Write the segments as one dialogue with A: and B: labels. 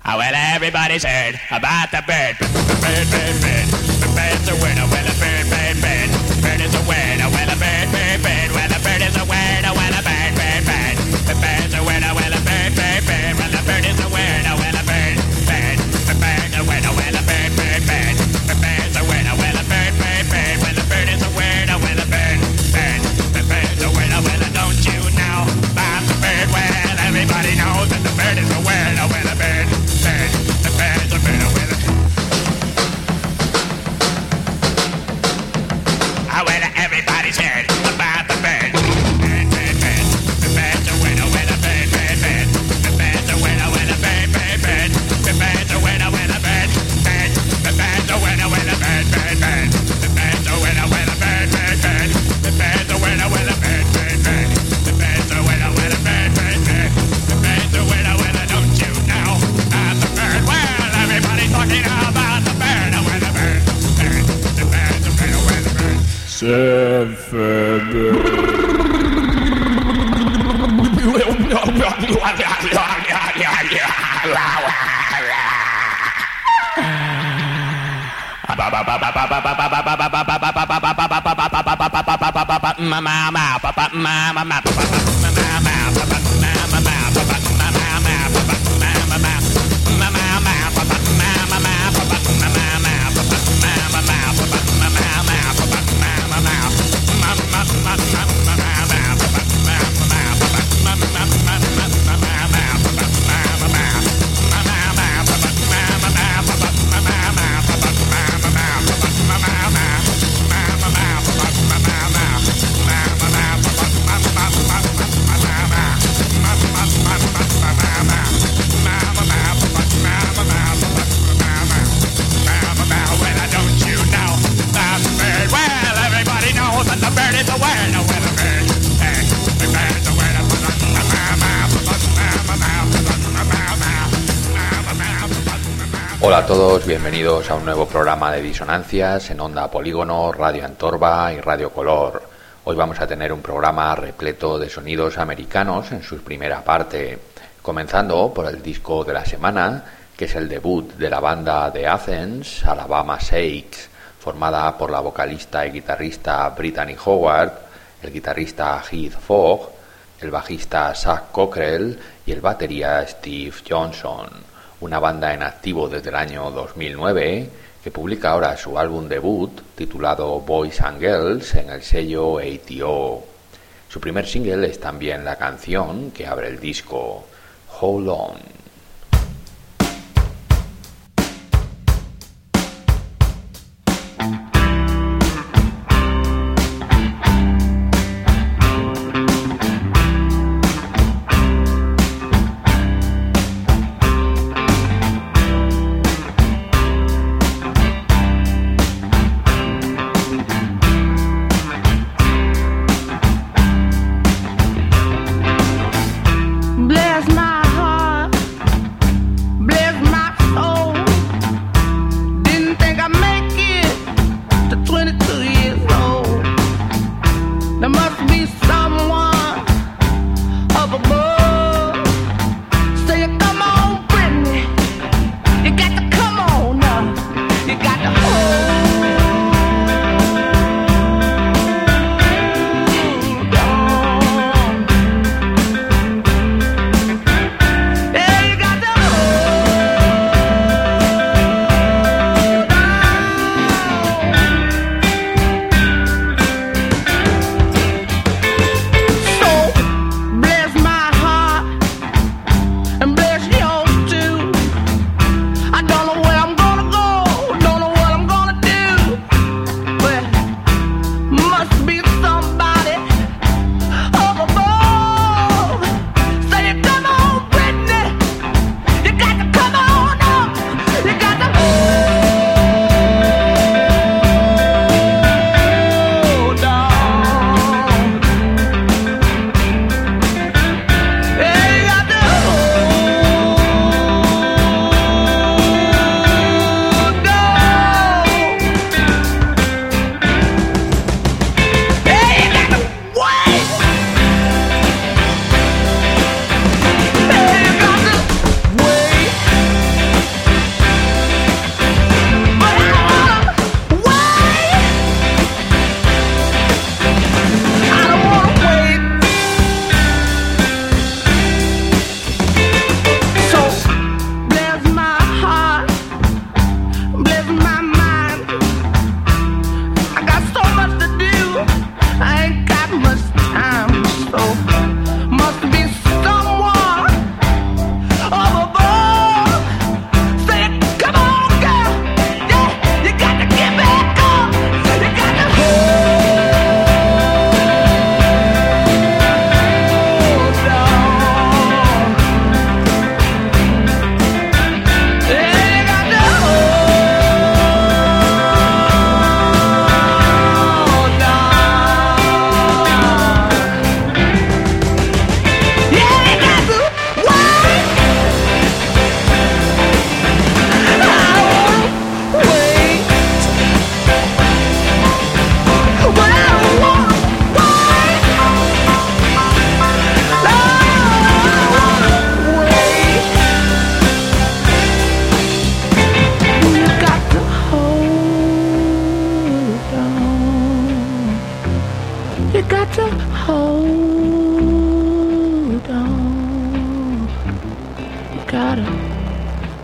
A: Oh, well, everybody's heard about the bird. Bird, bird, bird. The bird's a word. Oh, well, a bird, bird, bird. Bird is a word. Oh, well, a bird, bird, bird. Well, a bird is a word. Oh, well, a bird, bird, bird. The bird's a word. Oh, well, a bird, bird, bird. Well, a bird is a word. Oh, well, a bird, bird. The bird's a word. Oh, well, a bird, bird, bird. The bird's a word. Oh, well, a bird, bird, bird. Well, a bird is a word. Oh, well, a bird, bird. The bird's a word. Oh, well, don't you know about the bird? Well, everybody knows that the bird is a word. Oh, well, a bird. Everybody's heard about the bird. Bird, bird, bird. The bird's a winner with a bird, bird, bird. The bird's a winner with a bird, bird, bird. The bird's a winner with a bird, bird. The bird's a winner with a bird, bird, bird. The bird's a winner with a bird, bird, bird. The bird's a winner with a bird, bird, bird. The bird's a winner with a bird, bird, bird. The bird's a winner with a don't you know about the bird? Well, everybody's talking about the bird, with a bird, bird. The bird's a winner with a bird.
B: Hola a todos, bienvenidos a un nuevo programa de Disonancias en Onda Polígono, Radio Antorba y Radio Color. Hoy vamos a tener un programa repleto de sonidos americanos en su primera parte, comenzando por el disco de la semana, que es el debut de la banda de Athens, Alabama Shakes, formada por la vocalista y guitarrista Brittany Howard, el guitarrista Heath Fogg, el bajista Zach Cockrell y el batería Steve Johnson. Una banda en activo desde el año 2009 que publica ahora su álbum debut titulado Boys and Girls en el sello ATO. Su primer single es también la canción que abre el disco, Hold On.
C: Bless my heart.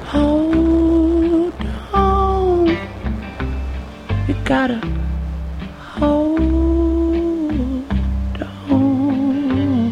C: hold on. You gotta hold on.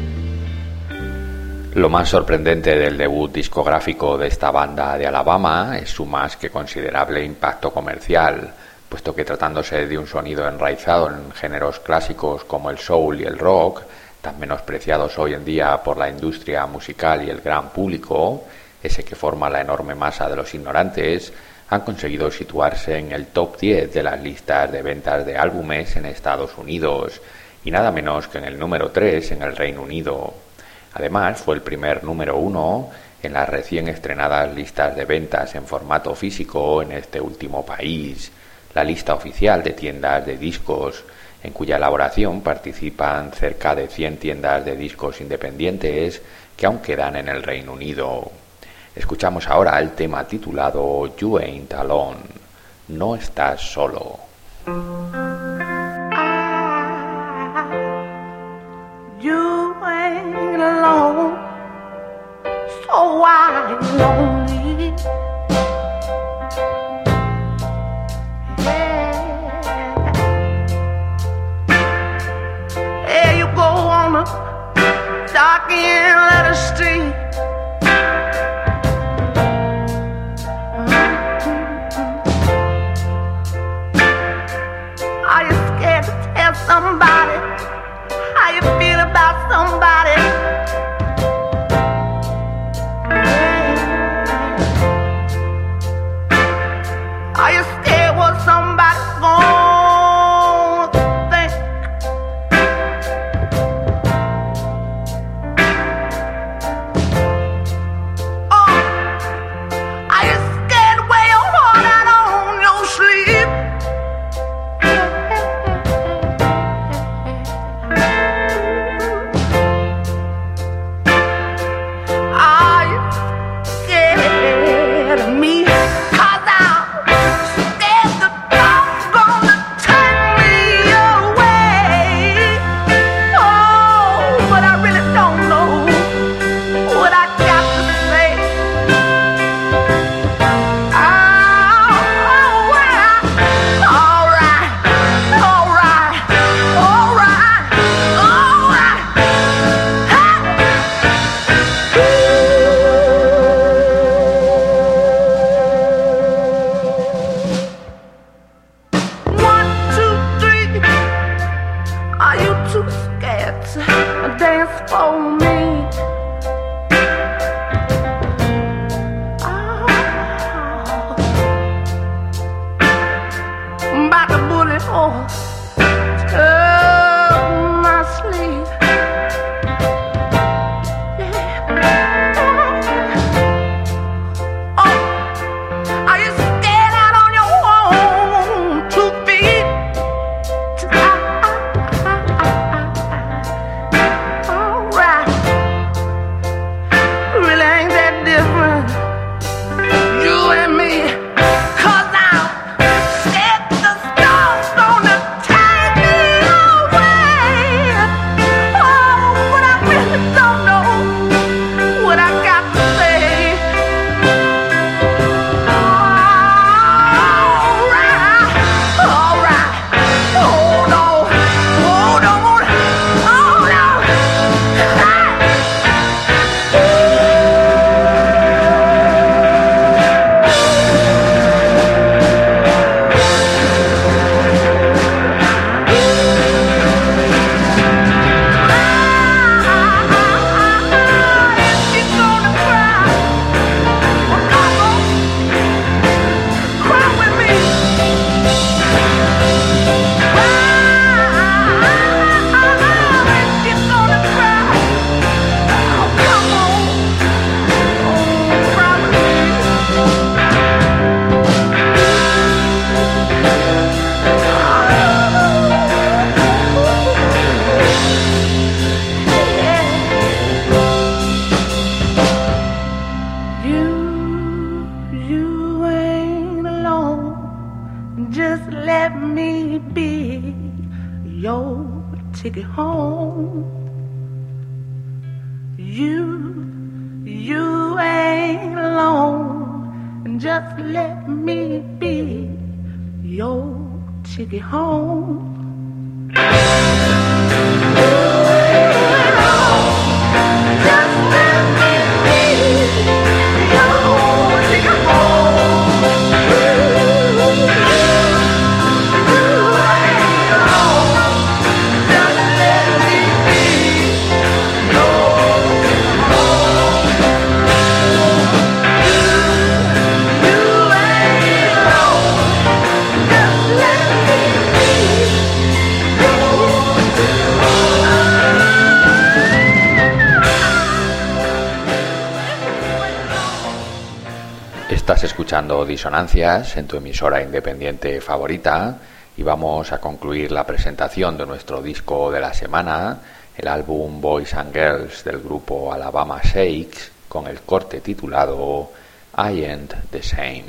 B: Lo más sorprendente del debut discográfico de esta banda de Alabama es su más que considerable impacto comercial, puesto que tratándose de un sonido enraizado en géneros clásicos como el soul y el rock, tan menospreciados hoy en día por la industria musical y el gran público, ese que forma la enorme masa de los ignorantes, han conseguido situarse en el top 10 de las listas de ventas de álbumes en Estados Unidos y nada menos que en el número 3 en el Reino Unido. Además, fue el primer número 1 en las recién estrenadas listas de ventas en formato físico en este último país, la lista oficial de tiendas de discos, en cuya elaboración participan cerca de 100 tiendas de discos independientes que aún quedan en el Reino Unido. Escuchamos ahora el tema titulado You Ain't Alone, no estás solo.
C: You ain't alone, so why you lonely? There you go on a dark end of the street. Are you scared to tell somebody how you feel about somebody? Are you scared what somebody's gonna think? Oh, are you scared to wear your heart out on your sleeve? Are you scared of me? 'Cause I'm scared the dark's gonna take me away. Oh, but I really don't know what I got to say. Alright, alright, alright, alright, alright. One, two, three. Are you too scared to dance for me? Oh, about the bullet hole up my sleeve. Yeah. Oh, are you scared out on your own 2 feet? Alright, really ain't that different, you and me. 'Cause I'm scared the storm's gonna take me away. Oh, but I really don't know what I got to say. Alright, alright, hold on, hold on, hold on. You're gonna cry. Well, come on, cry with me. You're gonna cry. Oh, come on, cry with me. You ain't alone. Just let me be your ticket home. You ain't alone. just let me be your ticket home.
B: Estás escuchando Disonancias en tu emisora independiente favorita y vamos a concluir la presentación de nuestro disco de la semana, el álbum Boys and Girls del grupo Alabama Shakes, con el corte titulado I Ain't the Same.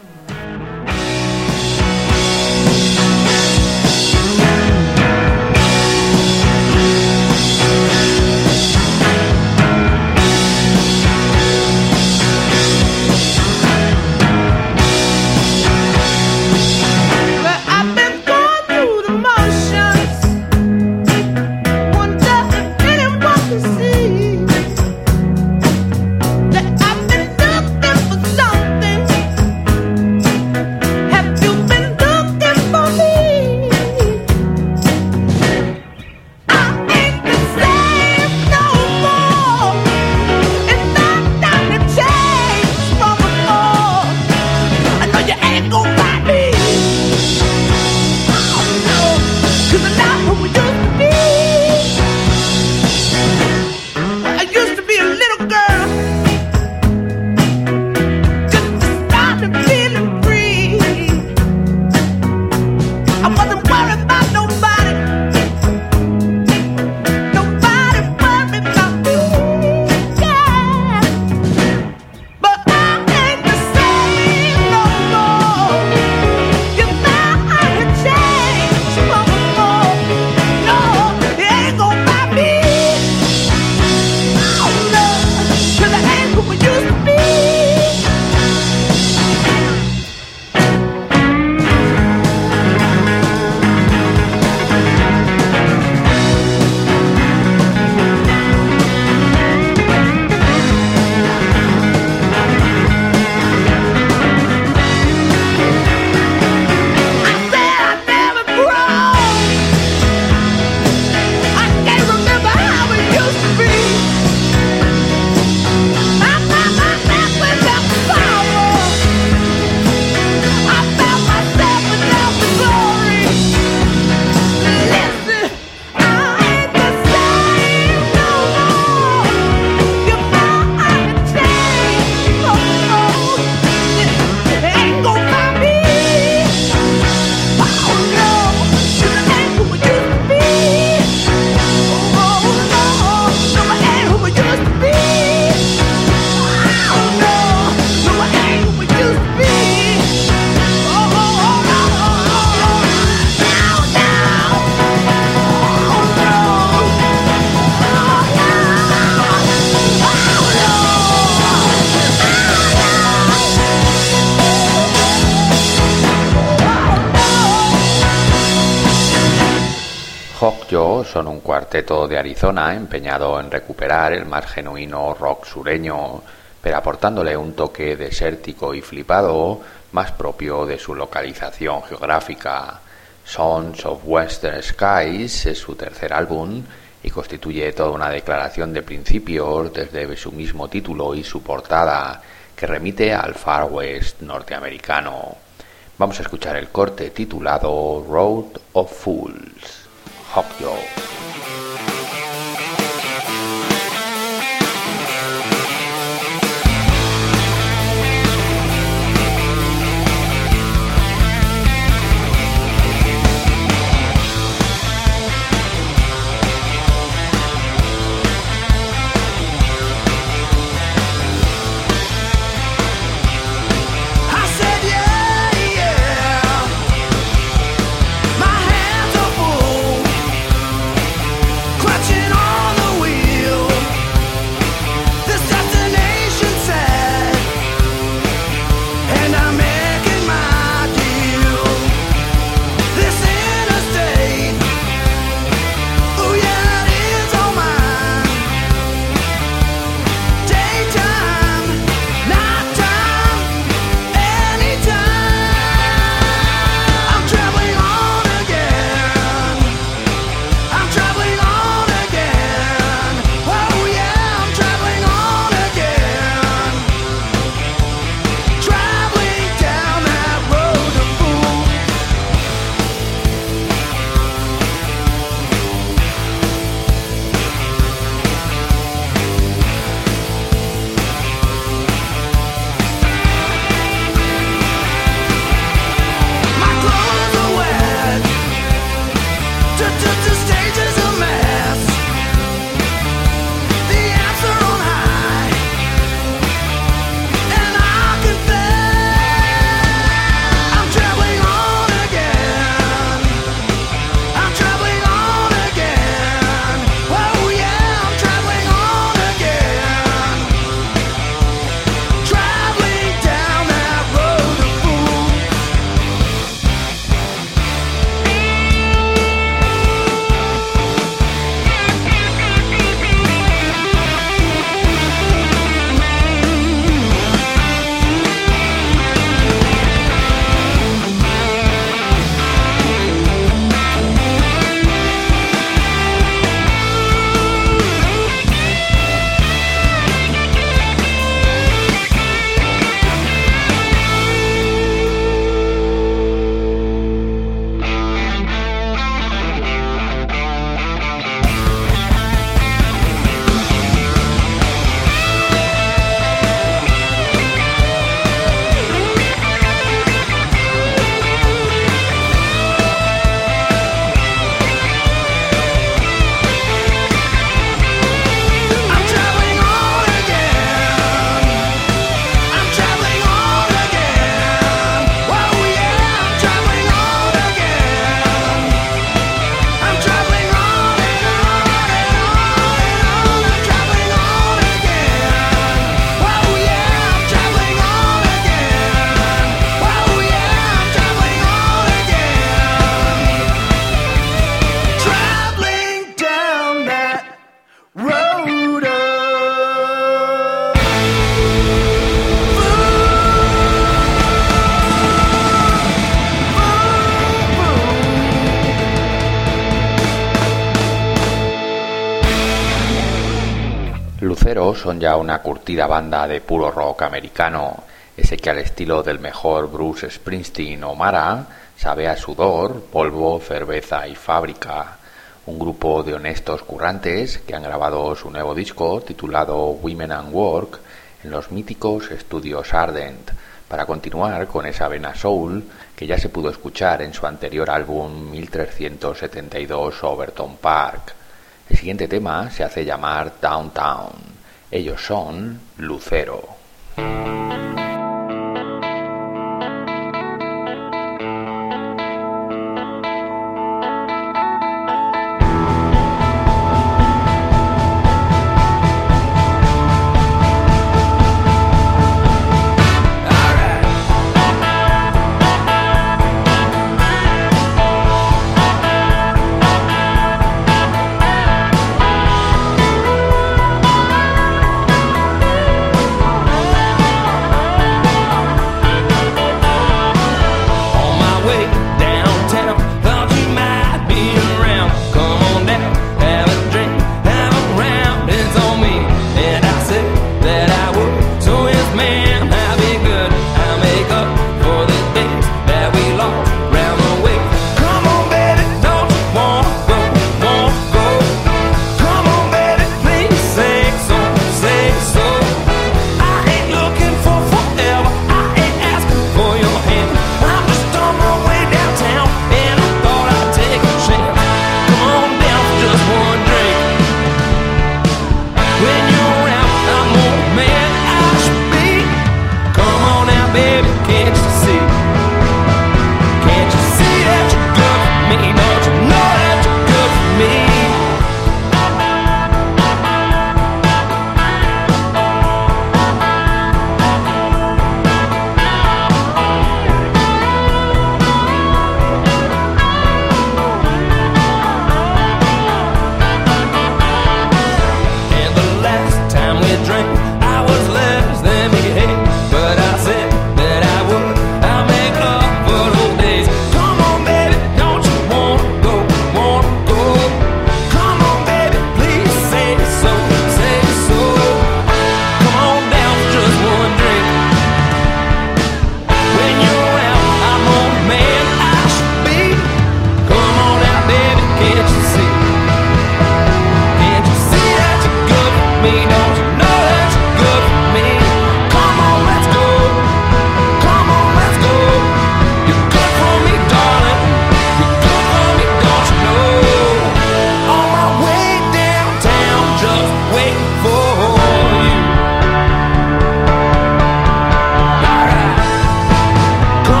B: Hawkjaw son un cuarteto de Arizona empeñado en recuperar el más genuino rock sureño, pero aportándole un toque desértico y flipado más propio de su localización geográfica. Sons of Western Skies es su tercer álbum y constituye toda una declaración de principios desde su mismo título y su portada, que remite al Far West norteamericano. Vamos a escuchar el corte titulado Road of Fools. Hawkjaw.
D: My hands are full.
B: son ya una curtida banda de puro rock americano, ese que al estilo del mejor Bruce Springsteen o Mara sabe a sudor, polvo, cerveza y fábrica. Un grupo de honestos currantes que han grabado su nuevo disco titulado Women and Work en los míticos estudios Ardent, para continuar con esa vena soul que ya se pudo escuchar en su anterior álbum 1372 Overton Park. El siguiente tema se hace llamar Downtown. Ellos son Lucero.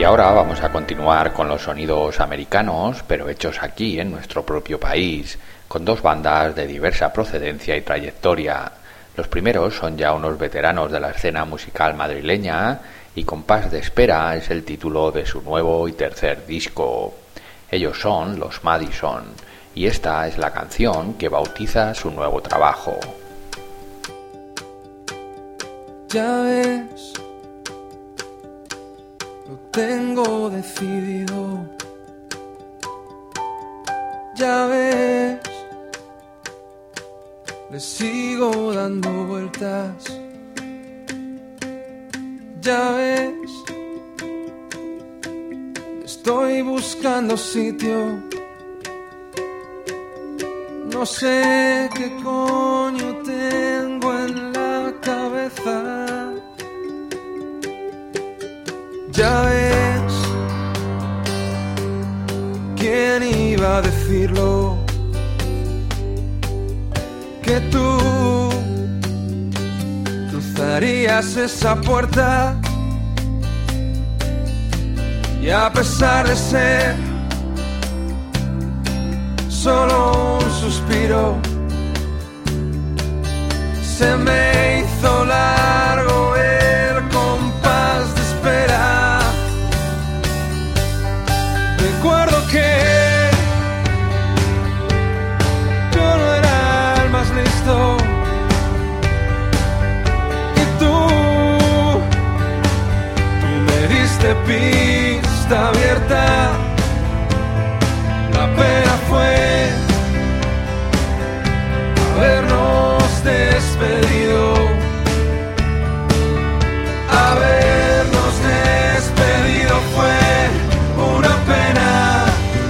B: ahora vamos a continuar con los sonidos americanos, pero hechos aquí en nuestro propio país, con dos bandas de diversa procedencia y trayectoria. Los primeros son ya unos veteranos de la escena musical madrileña y Compás de Espera es el título de su nuevo y tercer disco. Ellos son los Madison y esta es la canción que bautiza su nuevo trabajo.
D: Ya ves, lo tengo decidido. Ya ves, le sigo dando vueltas. Ya ves, estoy buscando sitio. No sé qué coño tengo en la cabeza. Ya ves, ¿quién iba a decirlo? Que tú cruzarías esa puerta y a pesar de ser solo un suspiro, se me hizo largo el compás de espera. Recuerdo que yo no era el más listo y tú me diste pista abierta. La pena fue habernos despedido, habernos despedido fue una pena.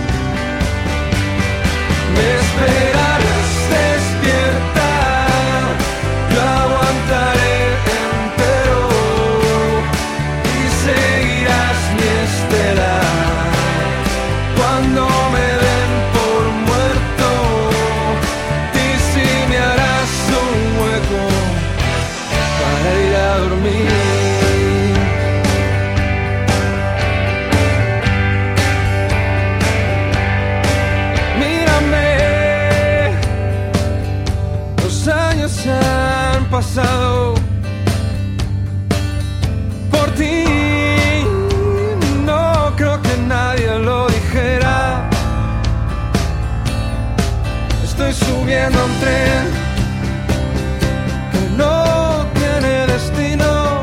D: Me esperarás despierta, yo aguantaré entero y seguirás mi estela. Cuando me den por muerto, y si me harás un hueco para ir a dormir. Mírame, los años han pasado por ti. No creo que nadie lo dijera. Estoy subiendo a un tren que no tiene destino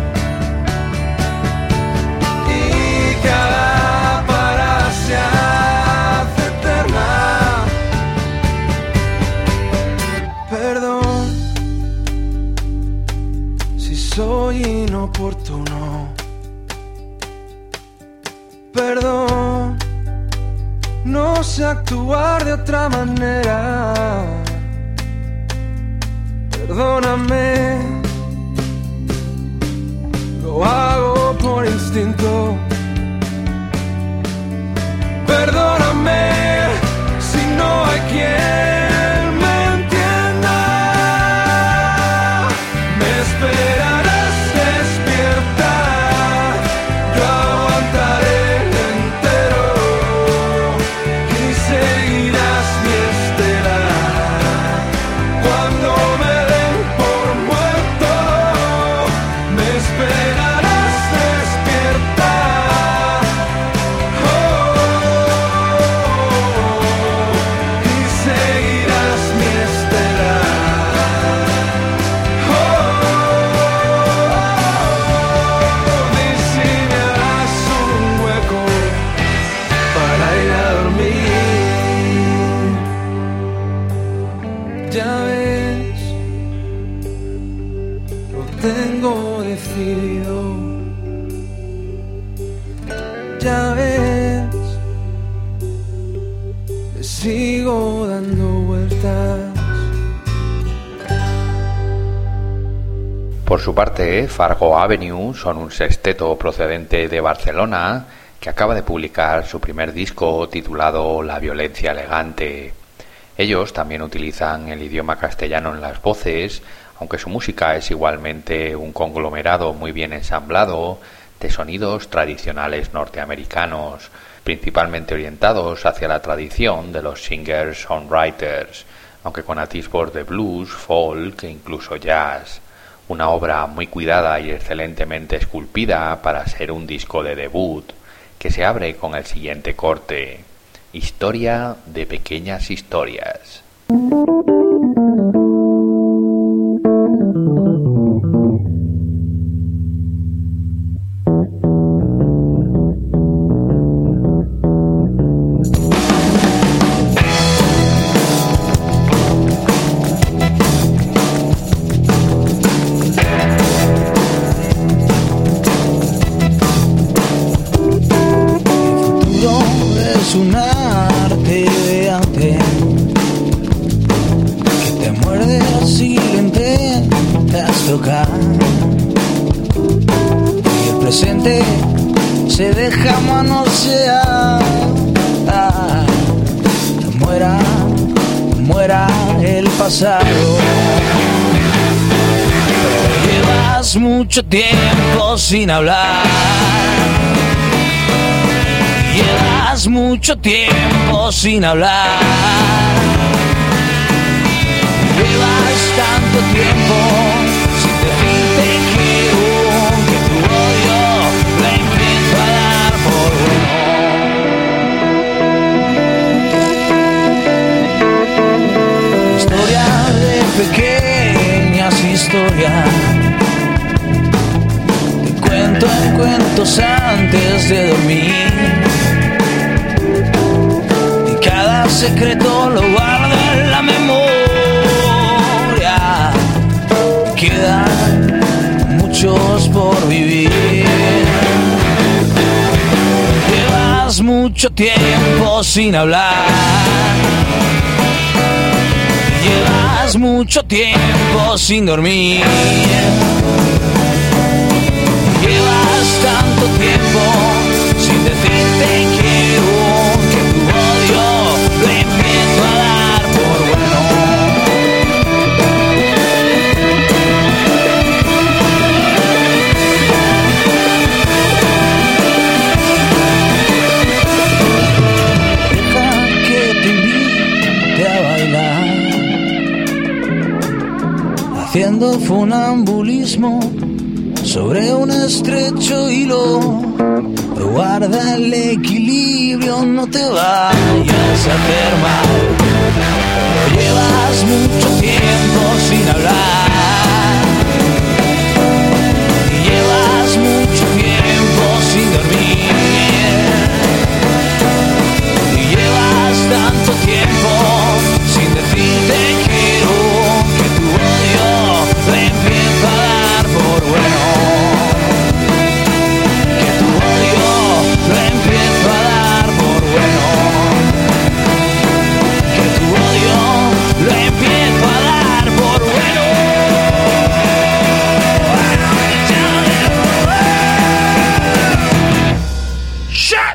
D: y cada parada se hace eterna. Perdón si soy inoportuno. Perdón, no sé actuar de otra manera. Perdóname, lo hago por instinto. Perdóname si no hay quien me entienda. Me esperarás despierta, yo aguantaré entero y seguirás mi estela. Cuando me den por muerto, me esperarás despierta. Y seguirás mi estela. Y si me harás un hueco para ir a dormir. Ya ves, lo tengo decidido. Ya ves, le sigo dando vueltas.
B: Por su parte, Fargo Avenue son un sexteto procedente de Barcelona que acaba de publicar su primer disco titulado La violencia elegante. Ellos también utilizan el idioma castellano en las voces, aunque su música es igualmente un conglomerado muy bien ensamblado de sonidos tradicionales norteamericanos, principalmente orientados hacia la tradición de los singer-songwriters, aunque con atisbos de blues, folk e incluso jazz. Una obra muy cuidada y excelentemente esculpida para ser un disco de debut, que se abre con el siguiente corte: Historia de pequeñas historias.
E: Y el presente se deja manosear. Muera el pasado. Llevas mucho tiempo sin hablar. Llevas mucho tiempo sin hablar. Llevas tanto tiempo sin decirte que tu odio lo empiezo a dar por bueno. Historia de pequeñas historias, te cuento en cuentos antes de dormir, y cada secreto lo guardo en la memoria. Quedan muchos por vivir. Llevas mucho tiempo sin hablar. Llevas mucho tiempo sin dormir. Llevas tanto tiempo sin decirte quiero, que tu odio lo empiezo a dar por bueno. Haciendo funambulismo sobre un estrecho hilo, guarda el equilibrio, no te vayas a hacer mal. Llevas mucho tiempo sin hablar, llevas mucho tiempo sin dormir, y llevas tanto tiempo sin decirte quiero, que tu odio lo empiezo a dar por bueno. Que tu odio lo empiezo a dar por bueno. Que tu odio lo empiezo a dar por bueno. Shut!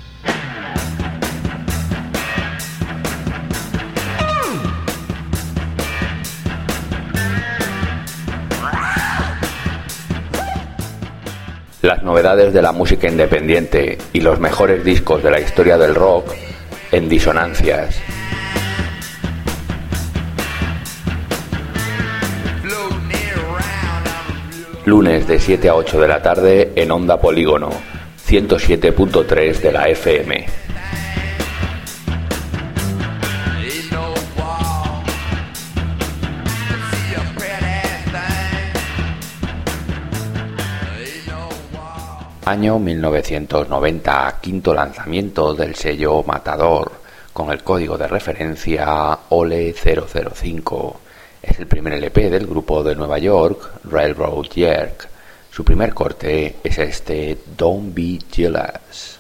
B: Las novedades de la música independiente y los mejores discos de la historia del rock en Disonancias. Lunes de 7 a 8 de la tarde en Onda Polígono, 107.3 de la FM. Año 1990, quinto lanzamiento del sello Matador, con el código de referencia OLE 005. Es el primer LP del grupo de Nueva York, Railroad Jerk. Su primer corte es este Don't Be Jealous.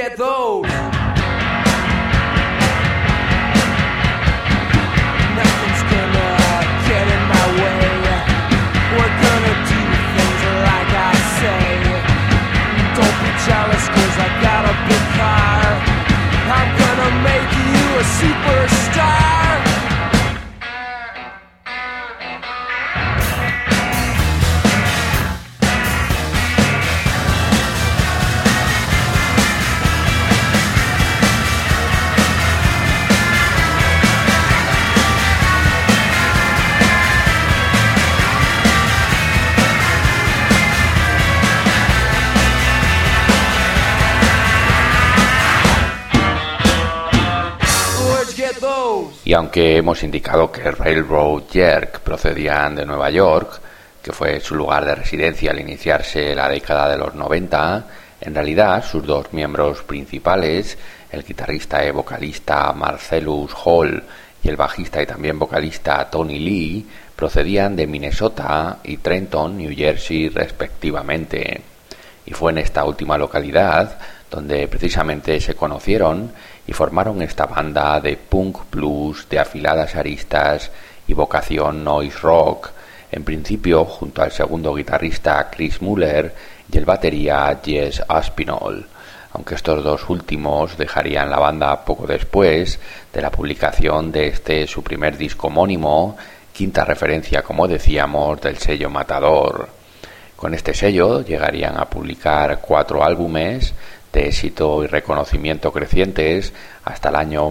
D: get those. Nothing's gonna get in my way. We're gonna do things like I say. Don't be jealous 'cause I got a big car. I'm gonna make you a superstar.
B: Y aunque hemos indicado que Railroad Jerk procedían de Nueva York, que fue su lugar de residencia al iniciarse la década de los 90, en realidad sus dos miembros principales, el guitarrista y vocalista Marcellus Hall y el bajista y también vocalista Tony Lee, procedían de Minnesota y Trenton, New Jersey, respectivamente. Y fue en esta última localidad donde precisamente se conocieron y formaron esta banda de punk blues de afiladas aristas y vocación noise rock, en principio junto al segundo guitarrista Chris Muller y el batería Jess Aspinall, aunque estos dos últimos dejarían la banda poco después de la publicación de este su primer disco homónimo, quinta referencia, como decíamos, del sello Matador. Con este sello llegarían a publicar 4 álbumes de éxito y reconocimiento crecientes hasta el año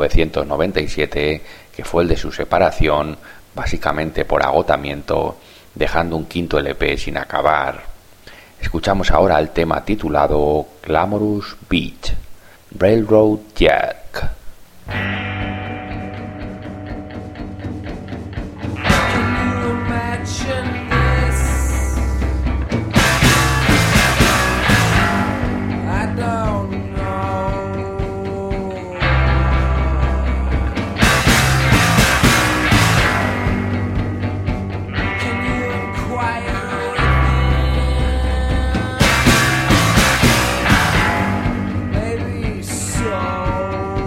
B: 1997, que fue el de su separación, básicamente por agotamiento, dejando un quinto LP sin acabar. Escuchamos ahora el tema titulado Glamorous Beach, Railroad Jerk.
D: Maybe so.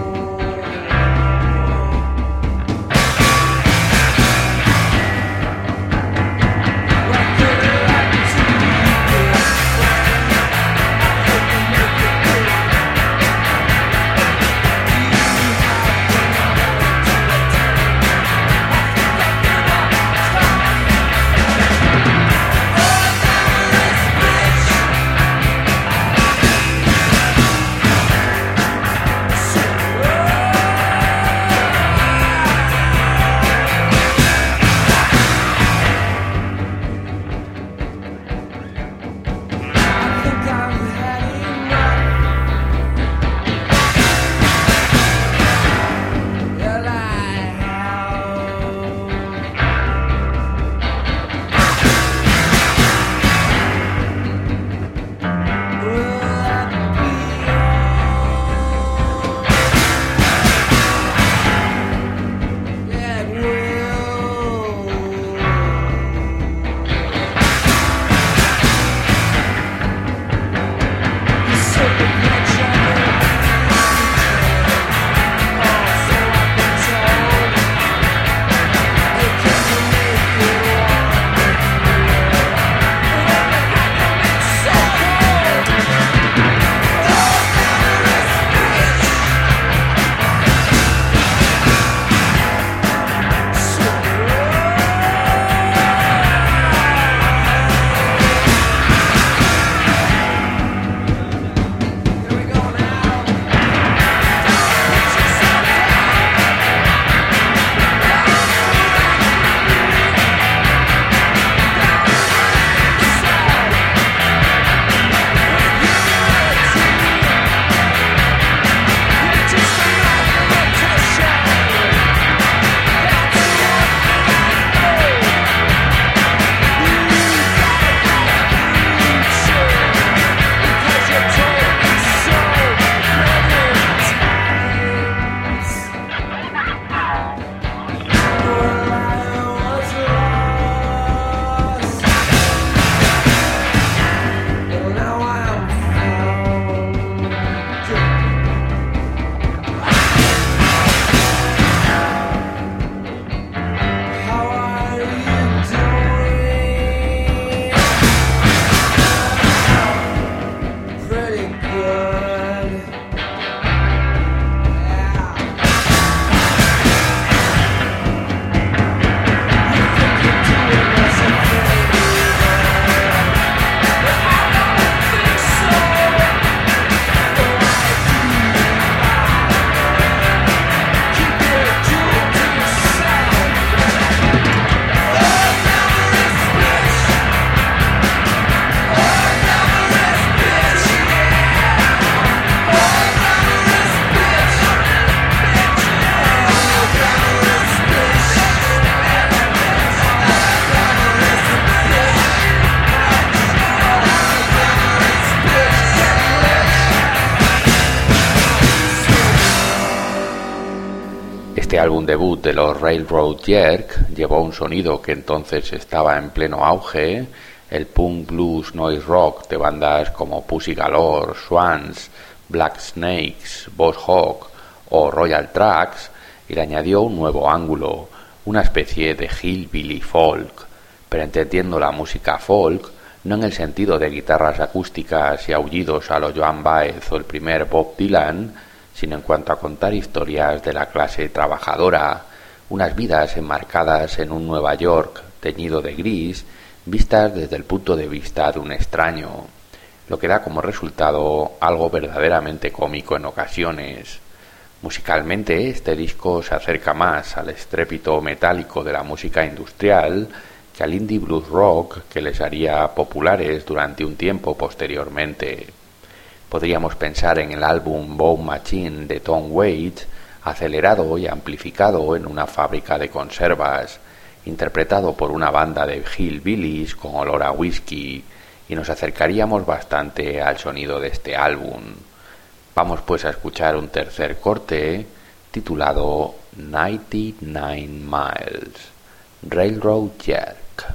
B: Este álbum debut de los Railroad Jerk llevó un sonido que entonces estaba en pleno auge, el punk blues noise rock de bandas como Pussy Galore, Swans, Black Snakes, Boss Hogg o Royal Tracks, y le añadió un nuevo ángulo, una especie de hillbilly folk, pero entendiendo la música folk no en el sentido de guitarras acústicas y aullidos a lo Joan Baez o el primer Bob Dylan, sino en cuanto a contar historias de la clase trabajadora, unas vidas enmarcadas en un Nueva York teñido de gris, vistas desde el punto de vista de un extraño, lo que da como resultado algo verdaderamente cómico en ocasiones. Musicalmente, este disco se acerca más al estrépito metálico de la música industrial que al indie blues rock que les haría populares durante un tiempo posteriormente. Podríamos pensar en el álbum Bone Machine de Tom Waits, acelerado y amplificado en una fábrica de conservas, interpretado por una banda de hillbillies con olor a whisky, y nos acercaríamos bastante al sonido de este álbum. Vamos pues a escuchar un tercer corte titulado 99 Miles, Railroad Jerk.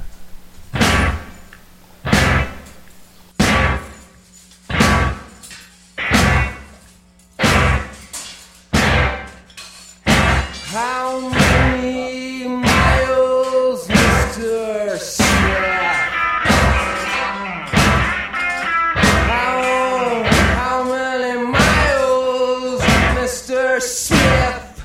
D: How many miles, Mr. Smith? How many miles, Mr. Smith?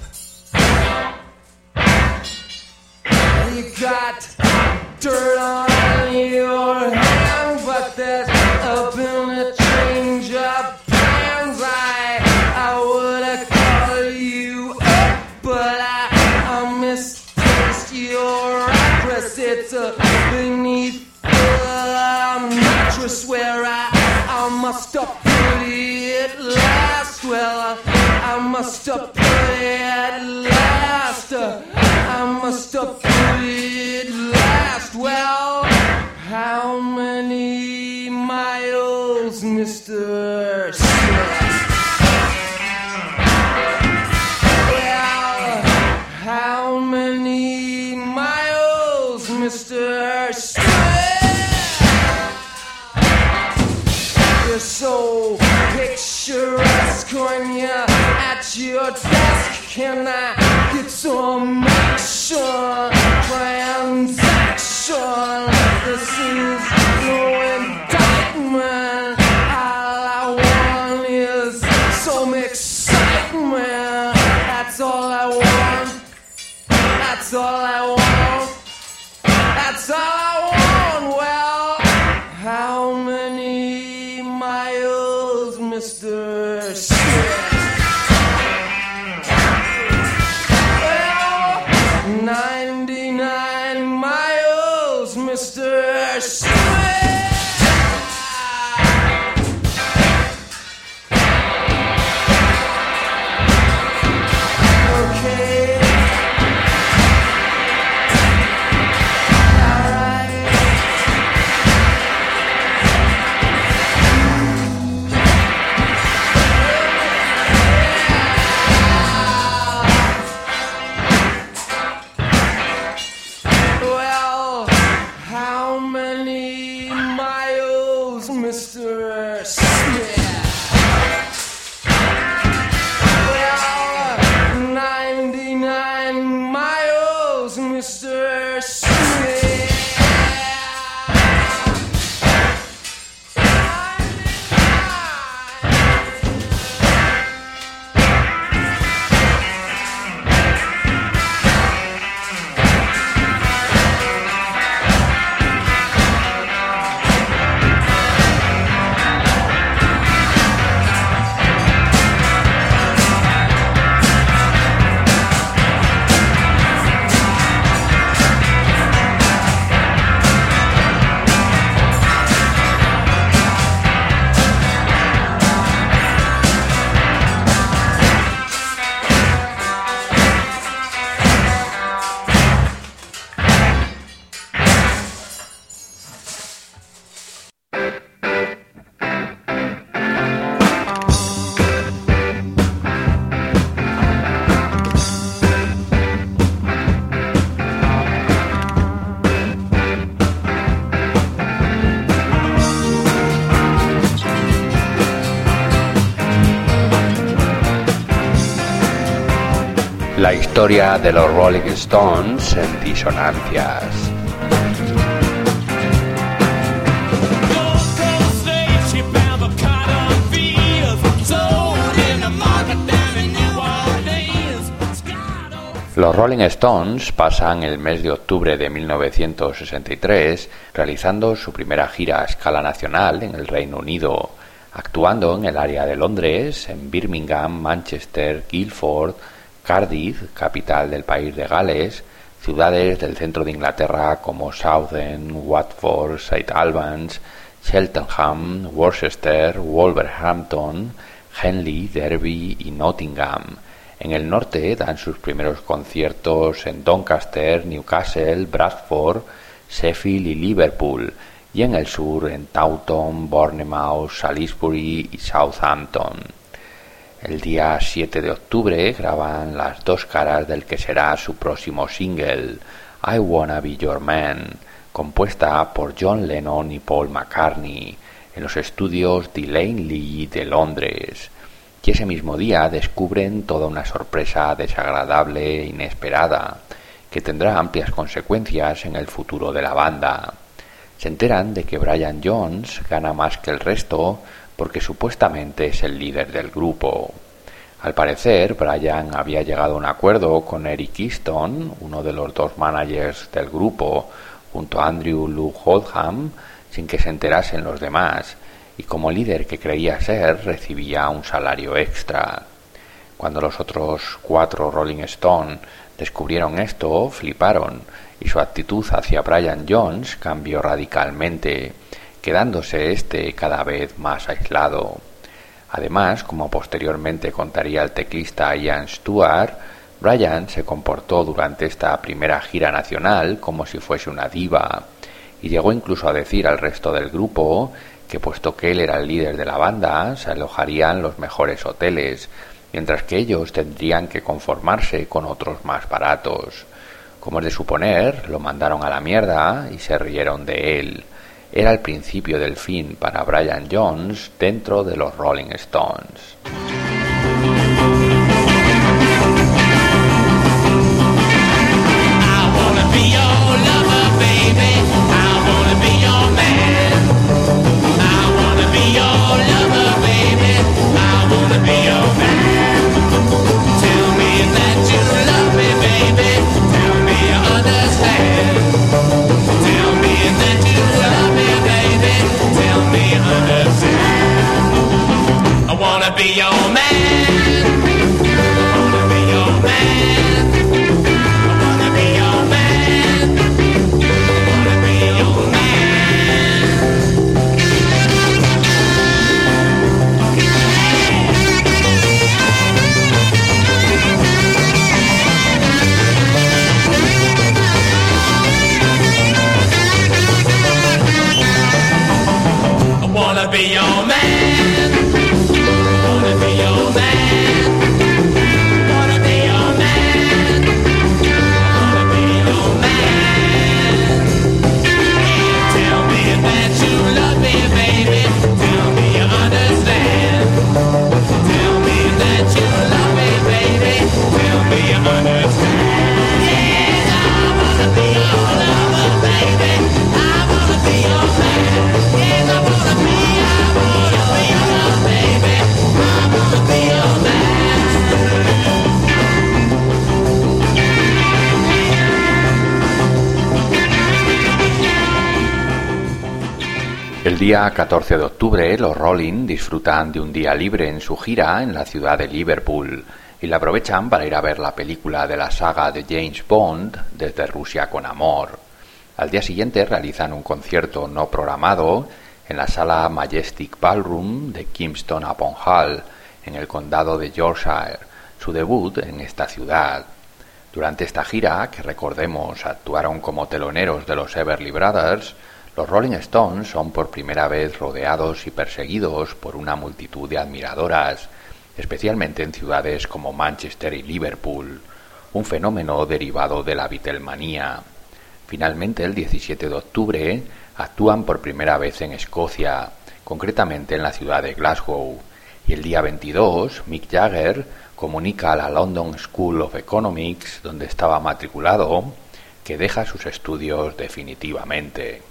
D: You got dirt on your hand, but there's been a change of plans. I would have called you up, but I misplaced your address. It's beneath the mattress where I must have put it last. Well, I must have put it last. I must have put it last. Well, how many miles, Mr. Smith? Well, how many miles, Mr. Smith? You're so picturesque when you're at your desk. Can I get some action, transaction? This is no indictment. All I want is some excitement. That's all I want. That's all I want. That's all I want. Well, how many miles, Mr. Smith? Well, 99 miles, Mr. Smith. Okay. All right.
B: La historia de los Rolling Stones en disonancias. Los Rolling Stones pasan el mes de octubre de 1963 realizando su primera gira a escala nacional en el Reino Unido, actuando en el área de Londres, en Birmingham, Manchester, Guildford, Cardiff, capital del país de Gales, ciudades del centro de Inglaterra como Southend, Watford, St Albans, Cheltenham, Worcester, Wolverhampton, Henley, Derby y Nottingham. En el norte dan sus primeros conciertos en Doncaster, Newcastle, Bradford, Sheffield y Liverpool, y en el sur en Taunton, Bournemouth, Salisbury y Southampton. El día 7 de octubre graban las dos caras del que será su próximo single, I Wanna Be Your Man, compuesta por John Lennon y Paul McCartney, en los estudios Delaney Lee de Londres. Y ese mismo día descubren toda una sorpresa desagradable e inesperada, que tendrá amplias consecuencias en el futuro de la banda. Se enteran de que Brian Jones gana más que el resto porque supuestamente es el líder del grupo. Al parecer, Brian había llegado a un acuerdo con Eric Easton, uno de los dos managers del grupo, junto a Andrew Luke Oldham, sin que se enterasen los demás, y como líder que creía ser, recibía un salario extra. Cuando los otros 4 Rolling Stones descubrieron esto, fliparon, y su actitud hacia Brian Jones cambió radicalmente, quedándose este cada vez más aislado. Además, como posteriormente contaría el teclista Ian Stewart, Brian se comportó durante esta primera gira nacional como si fuese una diva, y llegó incluso a decir al resto del grupo que, puesto que él era el líder de la banda, se alojarían en los mejores hoteles, mientras que ellos tendrían que conformarse con otros más baratos. Como es de suponer, lo mandaron a la mierda y se rieron de él. Era el principio del fin para Brian Jones dentro de los Rolling Stones.
E: Be your man. I wanna be your man. I wanna be your man. I wanna be your man. I wanna be your man.
B: El día 14 de octubre, los Rolling disfrutan de un día libre en su gira en la ciudad de Liverpool y la aprovechan para ir a ver la película de la saga de James Bond, Desde Rusia con Amor. Al día siguiente realizan un concierto no programado en la sala Majestic Ballroom de Kingston upon Hull, en el condado de Yorkshire, su debut en esta ciudad. Durante esta gira, que recordemos actuaron como teloneros de los Everly Brothers, los Rolling Stones son por primera vez rodeados y perseguidos por una multitud de admiradoras, especialmente en ciudades como Manchester y Liverpool, un fenómeno derivado de la Beatlemanía. Finalmente, el 17 de octubre, actúan por primera vez en Escocia, concretamente en la ciudad de Glasgow, y el día 22, Mick Jagger comunica a la London School of Economics, donde estaba matriculado, que deja sus estudios definitivamente.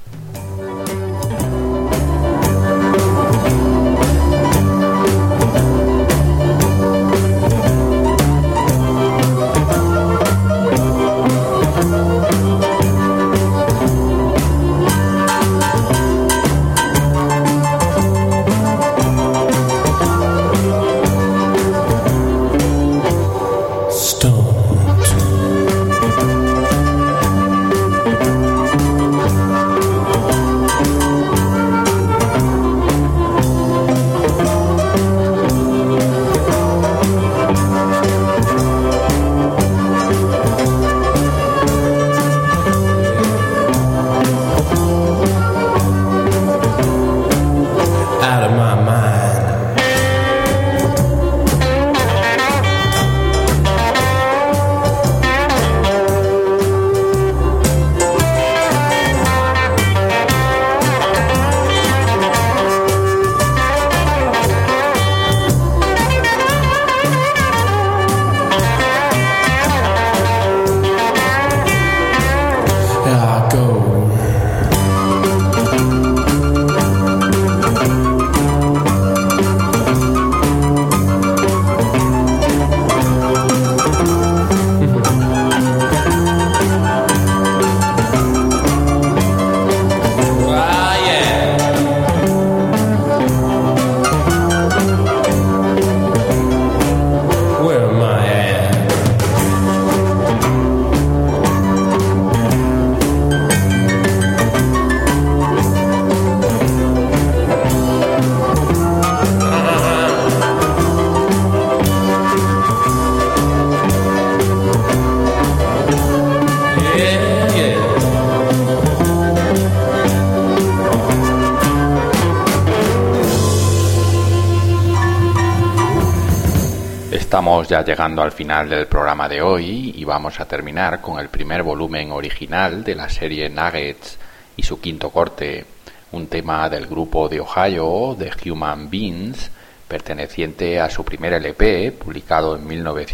B: Estamos ya llegando al final del programa de hoy y vamos a terminar con el primer volumen original de la serie Nuggets y su quinto corte, un tema del grupo de Ohio, The Human Beings, perteneciente a su primer LP, publicado en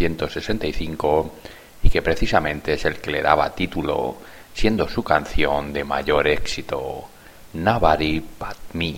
B: 1965, y que precisamente es el que le daba título, siendo su canción de mayor éxito, Nobody But Me.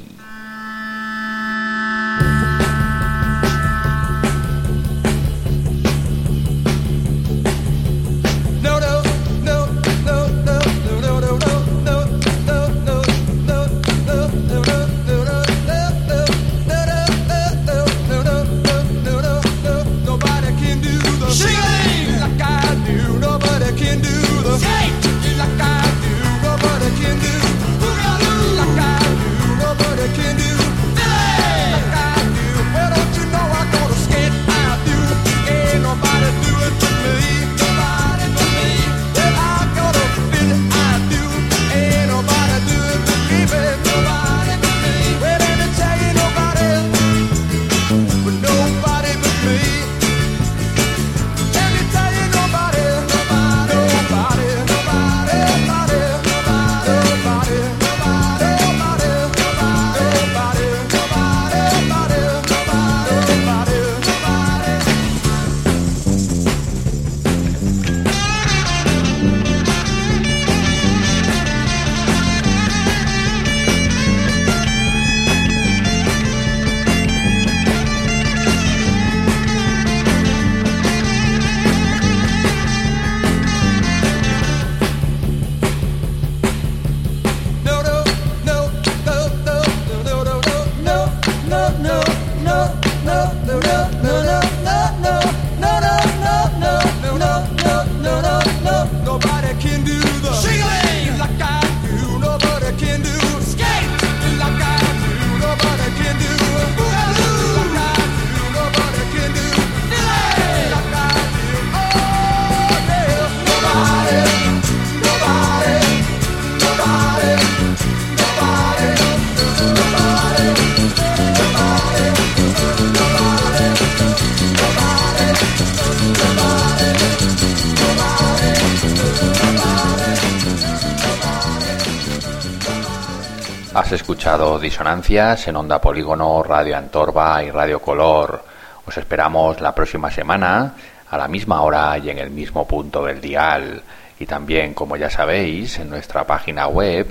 B: Has escuchado Disonancias en Onda Polígono, Radio Antorba y Radio Color, Os esperamos la próxima semana a la misma hora y en el mismo punto del dial, y también, como ya sabéis, en nuestra página web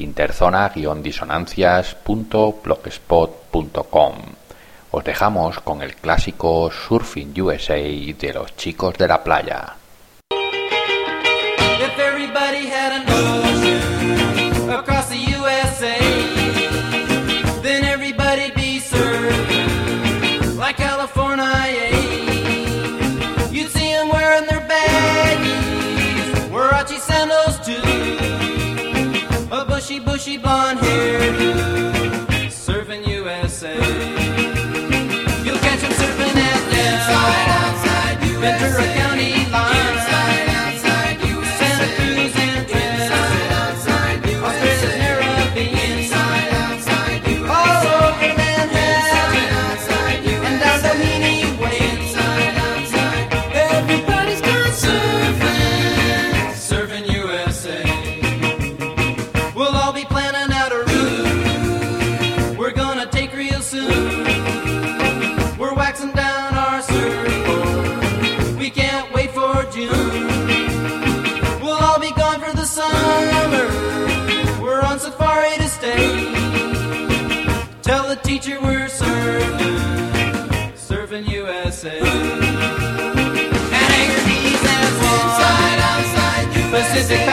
B: interzona-disonancias.blogspot.com. Os dejamos con el clásico Surfing USA de los Chicos de la Playa.
F: If everybody had an ocean across the USA, then everybody'd be surfing like California. You'd see them wearing their baggies, Warachi sandals too, a bushy blonde hair, surfing USA. You'll catch them surfing at inside, outside, Ventura County line. Tell the teacher we're surfing USA. And Anchor Keys has one, inside, outside, Pacific